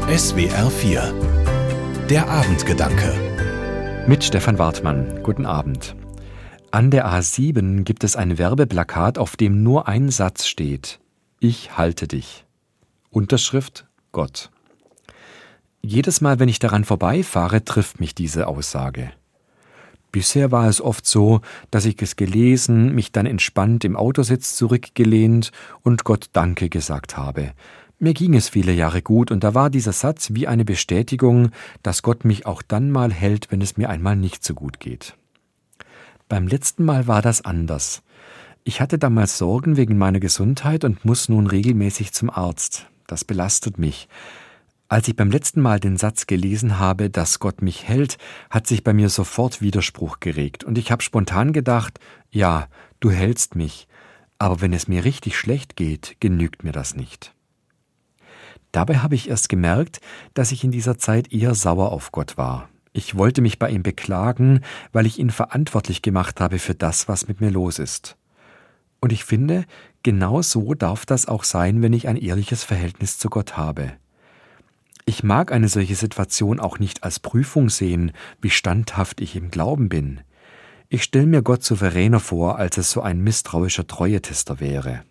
SWR 4 Der Abendgedanke mit Stefan Wartmann. Guten Abend. An der A7 gibt es ein Werbeplakat, auf dem nur ein Satz steht: Ich halte dich. Unterschrift: Gott. Jedes Mal, wenn ich daran vorbeifahre, trifft mich diese Aussage. Bisher war es oft so, dass ich es gelesen, mich dann entspannt im Autositz zurückgelehnt und Gott Danke gesagt habe. Mir ging es viele Jahre gut und da war dieser Satz wie eine Bestätigung, dass Gott mich auch dann mal hält, wenn es mir einmal nicht so gut geht. Beim letzten Mal war das anders. Ich hatte damals Sorgen wegen meiner Gesundheit und muss nun regelmäßig zum Arzt. Das belastet mich. Als ich beim letzten Mal den Satz gelesen habe, dass Gott mich hält, hat sich bei mir sofort Widerspruch geregt und ich habe spontan gedacht, ja, du hältst mich, aber wenn es mir richtig schlecht geht, genügt mir das nicht. Dabei habe ich erst gemerkt, dass ich in dieser Zeit eher sauer auf Gott war. Ich wollte mich bei ihm beklagen, weil ich ihn verantwortlich gemacht habe für das, was mit mir los ist. Und ich finde, genau so darf das auch sein, wenn ich ein ehrliches Verhältnis zu Gott habe. Ich mag eine solche Situation auch nicht als Prüfung sehen, wie standhaft ich im Glauben bin. Ich stelle mir Gott souveräner vor, als es so ein misstrauischer Treuetester wäre.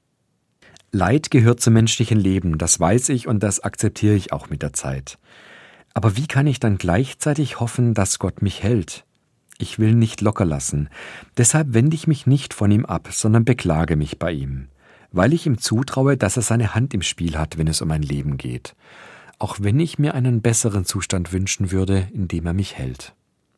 Leid gehört zum menschlichen Leben, das weiß ich und das akzeptiere ich auch mit der Zeit. Aber wie kann ich dann gleichzeitig hoffen, dass Gott mich hält? Ich will nicht locker lassen. Deshalb wende ich mich nicht von ihm ab, sondern beklage mich bei ihm, weil ich ihm zutraue, dass er seine Hand im Spiel hat, wenn es um mein Leben geht. Auch wenn ich mir einen besseren Zustand wünschen würde, in dem er mich hält.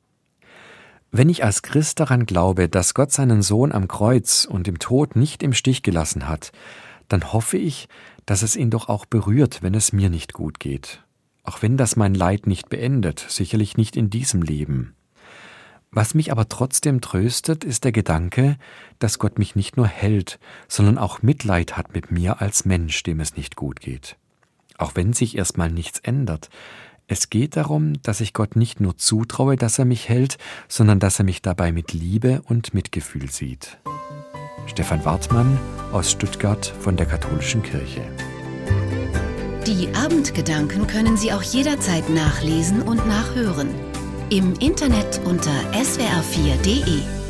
Wenn ich als Christ daran glaube, dass Gott seinen Sohn am Kreuz und im Tod nicht im Stich gelassen hat, dann hoffe ich, dass es ihn doch auch berührt, wenn es mir nicht gut geht. Auch wenn das mein Leid nicht beendet, sicherlich nicht in diesem Leben. Was mich aber trotzdem tröstet, ist der Gedanke, dass Gott mich nicht nur hält, sondern auch Mitleid hat mit mir als Mensch, dem es nicht gut geht. Auch wenn sich erstmal nichts ändert. Es geht darum, dass ich Gott nicht nur zutraue, dass er mich hält, sondern dass er mich dabei mit Liebe und Mitgefühl sieht. Stefan Wartmann aus Stuttgart von der Katholischen Kirche. Die Abendgedanken können Sie auch jederzeit nachlesen und nachhören. Im Internet unter swr4.de.